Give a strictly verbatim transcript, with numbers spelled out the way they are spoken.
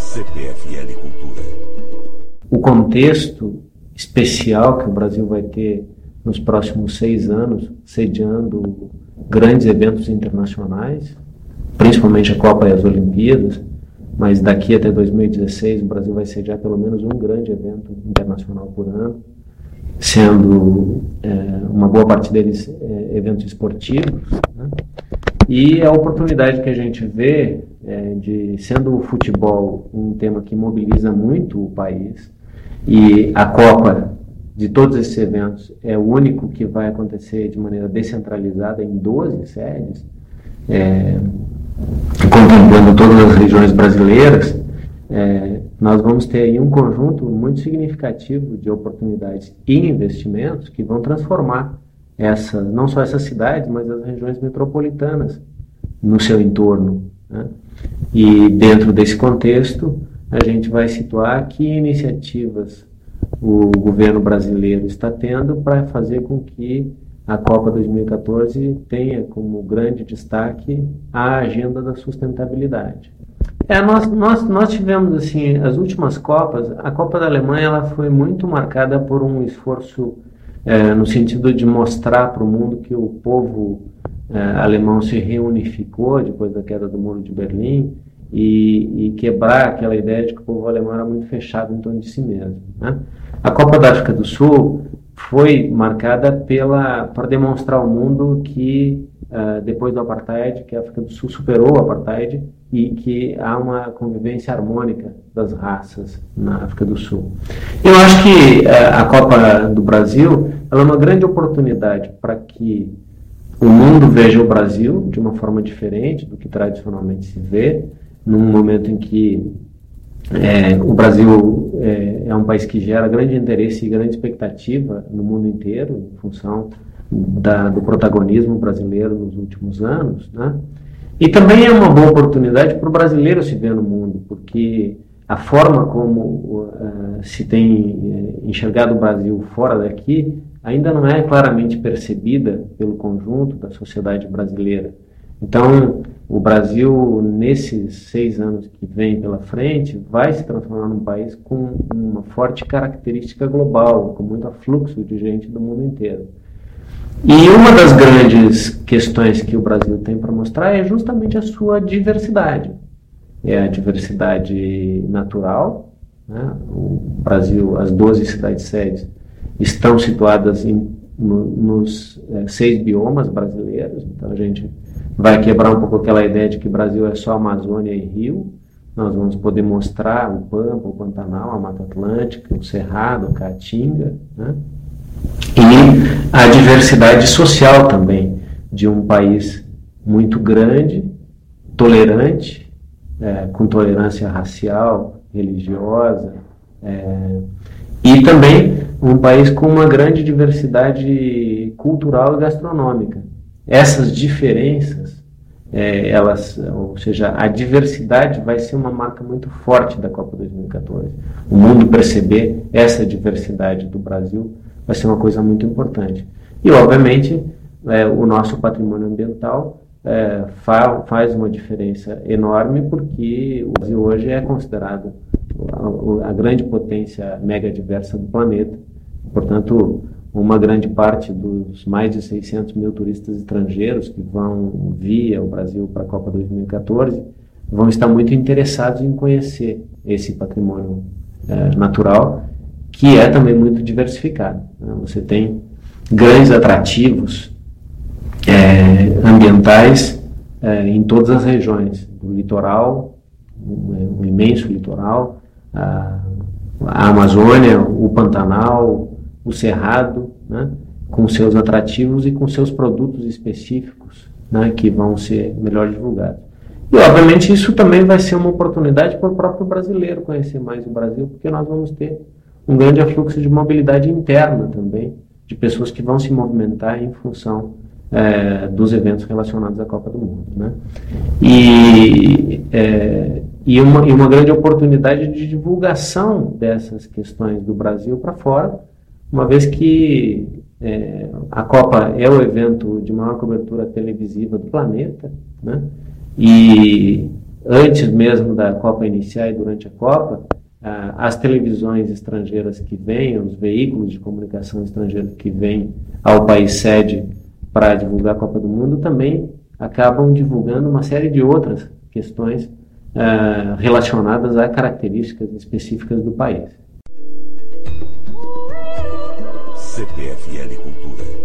C P F L Cultura. O contexto especial que o Brasil vai ter nos próximos seis anos, sediando grandes eventos internacionais, principalmente a Copa e as Olimpíadas, mas daqui até dois mil e dezesseis o Brasil vai sediar pelo menos um grande evento internacional por ano, sendo é, uma boa parte deles é, eventos esportivos, né? E a oportunidade que a gente vê é, de, sendo o futebol um tema que mobiliza muito o país, e a Copa de todos esses eventos é o único que vai acontecer de maneira descentralizada em doze sedes, é, contemplando todas as regiões brasileiras, é, nós vamos ter aí um conjunto muito significativo de oportunidades e investimentos que vão transformar essa, não só essas cidades, mas as regiões metropolitanas no seu entorno, né? E dentro desse contexto, a gente vai situar que iniciativas o governo brasileiro está tendo para fazer com que a Copa dois mil e quatorze tenha como grande destaque a agenda da sustentabilidade. É, nós, nós, nós tivemos, assim, as últimas Copas, a Copa da Alemanha ela foi muito marcada por um esforço é, no sentido de mostrar para o mundo que o povo é, alemão se reunificou depois da queda do Muro de Berlim e, e quebrar aquela ideia de que o povo alemão era muito fechado em torno de si mesmo, né? A Copa da África do Sul foi marcada pela, para demonstrar ao mundo que, uh, depois do Apartheid, que a África do Sul superou o Apartheid e que há uma convivência harmônica das raças na África do Sul. Eu acho que uh, a Copa do Brasil ela é uma grande oportunidade para que o mundo veja o Brasil de uma forma diferente do que tradicionalmente se vê, num momento em que É, o Brasil é, é um país que gera grande interesse e grande expectativa no mundo inteiro, em função da, do protagonismo brasileiro nos últimos anos, né? E também é uma boa oportunidade para o brasileiro se ver no mundo, porque a forma como uh, se tem uh, enxergado o Brasil fora daqui ainda não é claramente percebida pelo conjunto da sociedade brasileira. Então, o Brasil, nesses seis anos que vem pela frente, vai se transformar num país com uma forte característica global, com muito afluxo de gente do mundo inteiro. E uma das grandes questões que o Brasil tem para mostrar é justamente a sua diversidade. É a diversidade natural, né? O Brasil, as doze cidades-sedes estão situadas em, no, nos é, seis biomas brasileiros, então a gente vai quebrar um pouco aquela ideia de que o Brasil é só Amazônia e Rio. Nós vamos poder mostrar o Pampa, o Pantanal, a Mata Atlântica, o Cerrado, a Caatinga, né? E a diversidade social também de um país muito grande, tolerante, é, com tolerância racial, religiosa, é, e também um país com uma grande diversidade cultural e gastronômica. Essas diferenças, é, elas, ou seja, a diversidade vai ser uma marca muito forte da Copa dois mil e quatorze. O mundo perceber essa diversidade do Brasil vai ser uma coisa muito importante. E, obviamente, é, o nosso patrimônio ambiental é, fa faz uma diferença enorme, porque o Brasil hoje é considerado a, a grande potência mega diversa do planeta. Portanto, uma grande parte dos mais de seiscentos mil turistas estrangeiros que vão via o Brasil para a Copa dois mil e quatorze vão estar muito interessados em conhecer esse patrimônio é, natural, que é também muito diversificado, né? Você tem grandes atrativos é, ambientais é, em todas as regiões, do litoral, um, um imenso litoral, a, a Amazônia, o Pantanal, o Cerrado, né, com seus atrativos e com seus produtos específicos, né, que vão ser melhor divulgados. E, obviamente, isso também vai ser uma oportunidade para o próprio brasileiro conhecer mais o Brasil, porque nós vamos ter um grande afluxo de mobilidade interna também, de pessoas que vão se movimentar em função é, dos eventos relacionados à Copa do Mundo, né? E, é, e, uma, e uma grande oportunidade de divulgação dessas questões do Brasil para fora, uma vez que é, a Copa é o evento de maior cobertura televisiva do planeta, né? E antes mesmo da Copa iniciar e durante a Copa, as televisões estrangeiras que vêm, os veículos de comunicação estrangeiros que vêm ao país sede para divulgar a Copa do Mundo também acabam divulgando uma série de outras questões uh, relacionadas a características específicas do país. C P F L Cultura.